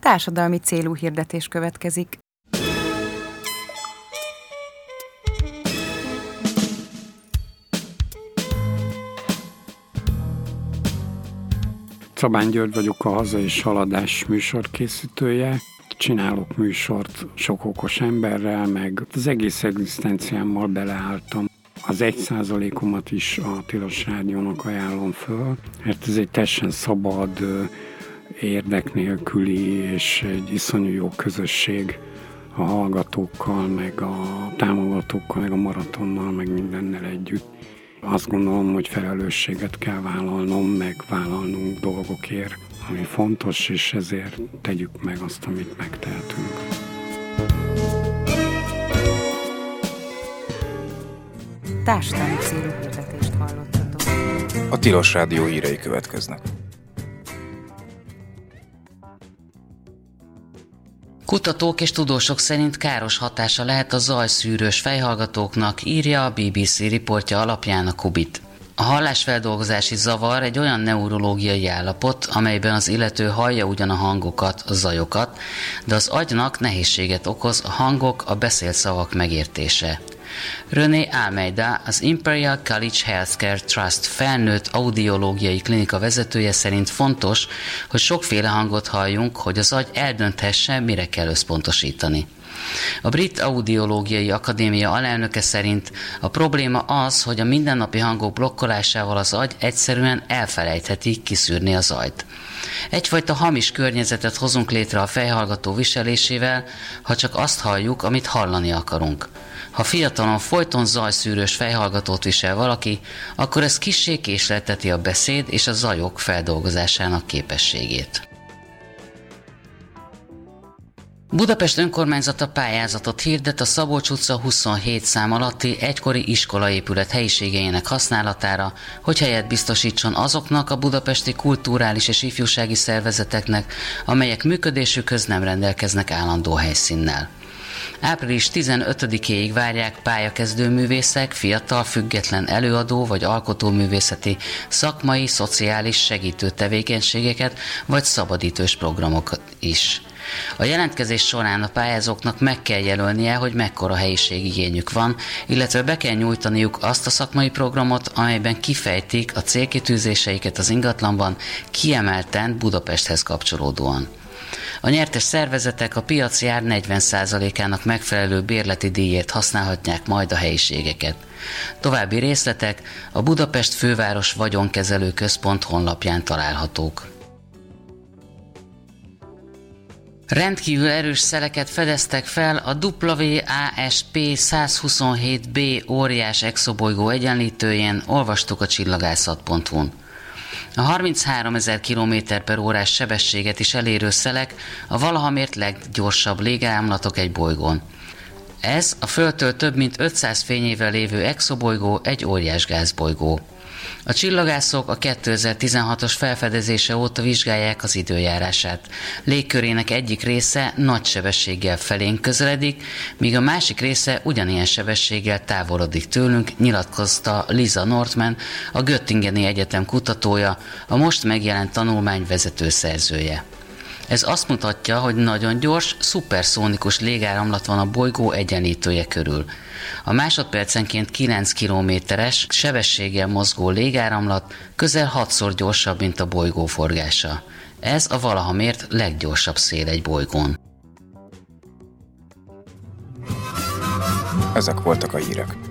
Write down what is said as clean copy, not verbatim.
Társadalmi célú hirdetés következik. Szabán György vagyok, a Haza és Haladás műsorkészítője. Csinálok műsort sok okos emberrel, meg az egész egzisztenciámmal beleálltam. Az 1%-omat is a Tilos Rádiónak ajánlom föl, mert ez egy teljesen szabad, érdek nélküli és egy iszonyú jó közösség a hallgatókkal, meg a támogatókkal, meg a maratonnal, meg mindennel együtt. Azt gondolom, hogy felelősséget kell vállalnom, meg vállalnunk dolgokért, ami fontos, és ezért tegyük meg azt, amit megtehetünk. Társadalmi célú hirdetést hallottatok. A Tilos Rádió hírei következnek. Kutatók és tudósok szerint káros hatása lehet a zajszűrős fejhallgatóknak, írja a BBC riportja alapján a Kubit. A hallásfeldolgozási zavar egy olyan neurológiai állapot, amelyben az illető hallja ugyan a hangokat, a zajokat, de az agynak nehézséget okoz a hangok, a beszélt szavak megértése. René Almeida, az Imperial College Healthcare Trust felnőtt audiológiai klinika vezetője szerint fontos, hogy sokféle hangot halljunk, hogy az agy eldönthesse, mire kell összpontosítani. A Brit Audiológiai Akadémia alelnöke szerint a probléma az, hogy a mindennapi hangok blokkolásával az agy egyszerűen elfelejtheti kiszűrni a zajt. Egyfajta hamis környezetet hozunk létre a fejhallgató viselésével, ha csak azt halljuk, amit hallani akarunk. Ha fiatalon folyton zajszűrős fejhallgatót visel valaki, akkor ez kissé késlelteti a beszéd és a zajok feldolgozásának képességét. Budapest önkormányzata pályázatot hirdet a Szabolcs utca 27 szám alatti egykori iskolaépület helyiségeinek használatára, hogy helyet biztosítson azoknak a budapesti kulturális és ifjúsági szervezeteknek, amelyek működésükhöz nem rendelkeznek állandó helyszínnel. Április 15-éig várják pályakezdő művészek, fiatal, független előadó vagy alkotóművészeti, szakmai, szociális segítő tevékenységeket vagy szabadidős programokat is. A jelentkezés során a pályázóknak meg kell jelölnie, hogy mekkora helyiségigényük van, illetve be kell nyújtaniuk azt a szakmai programot, amelyben kifejtik a célkitűzéseiket az ingatlanban, kiemelten Budapesthez kapcsolódóan. A nyertes szervezetek a piaci ár 40%-ának megfelelő bérleti díjért használhatják majd a helyiségeket. További részletek a Budapest Főváros Vagyonkezelő Központ honlapján találhatók. Rendkívül erős szeleket fedeztek fel a WASP 127b óriás exobolygó egyenlítőjén, olvastuk a csillagászat.hu-n. A 33 000 km/h sebességet is elérő szelek a valaha mért leggyorsabb légáramlatok egy bolygón. Ez a Földtől több mint 500 fényévvel lévő exobolygó egy óriás gázbolygó. A csillagászok a 2016-os felfedezése óta vizsgálják az időjárását. Légkörének egyik része nagy sebességgel felénk közeledik, míg a másik része ugyanilyen sebességgel távolodik tőlünk, nyilatkozta Lisa Northman, a Göttingeni Egyetem kutatója, a most megjelent tanulmány vezető szerzője. Ez azt mutatja, hogy nagyon gyors, szuperszónikus légáramlat van a bolygó egyenlítője körül. A másodpercenként 9 kilométeres sebességgel mozgó légáramlat közel 6-szor gyorsabb, mint a bolygó forgása. Ez a valaha mért leggyorsabb szél egy bolygón. Ezek voltak a hírek.